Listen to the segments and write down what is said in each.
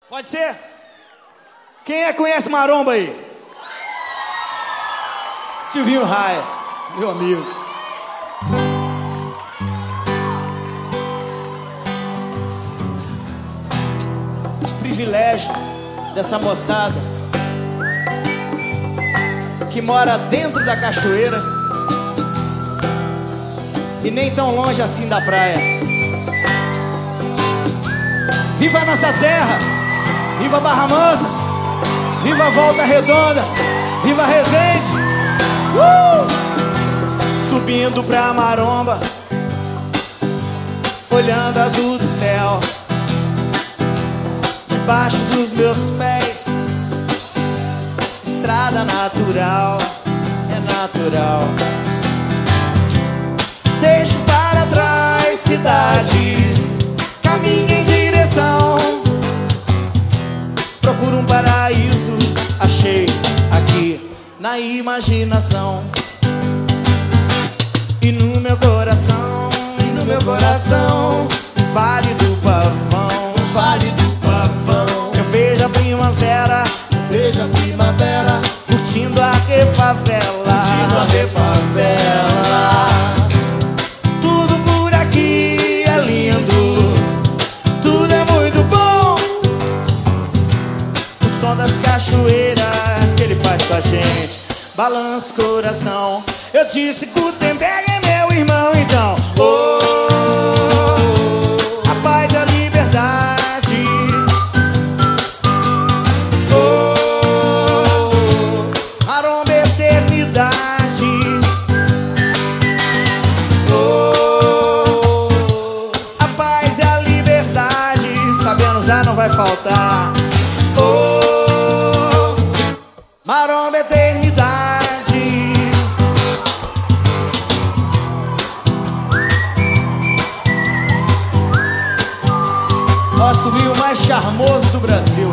Pode ser? Quem é que conhece maromba aí? Silvinho Raia, meu amigo. Privilégio dessa moçada que mora dentro da cachoeira e nem tão longe assim da praia. Viva a nossa terra! Viva Barra Mansa! Viva Volta Redonda! Viva Resende! Subindo pra maromba, olhando azul do céu, debaixo dos meus pés, estrada natural, é natural. Deixo para trás cidades, caminho em direção, procuro um paraíso, achei aqui na imaginação. E no meu coração, Vale do Pavão, Vale do Pavão. Eu vejo a primavera, curtindo a refavela, Tudo por aqui é lindo, tudo é muito bom. O som das cachoeiras que ele faz com a gente balança o coração. Eu disse que o Gutenberg é meu irmão, então a paz e a liberdade, maromba eternidade, a paz e a liberdade, sabendo já não vai faltar, maromba eternidade. Nosso rio mais charmoso do Brasil,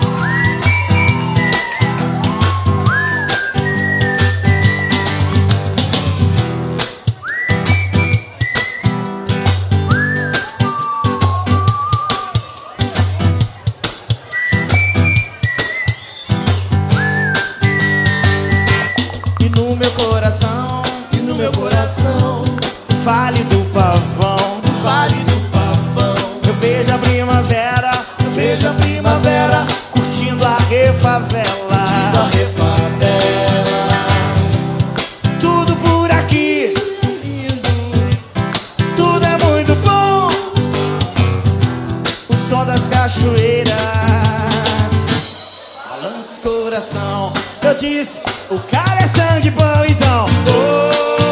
E no meu coração, Vale do Pavão, Vale do Pavão. Eu vejo a primavera, curtindo a refavela, Tudo por aqui é lindo, tudo é muito bom. O som das cachoeiras balança o coração. Eu disse, o cara é sangue bom, então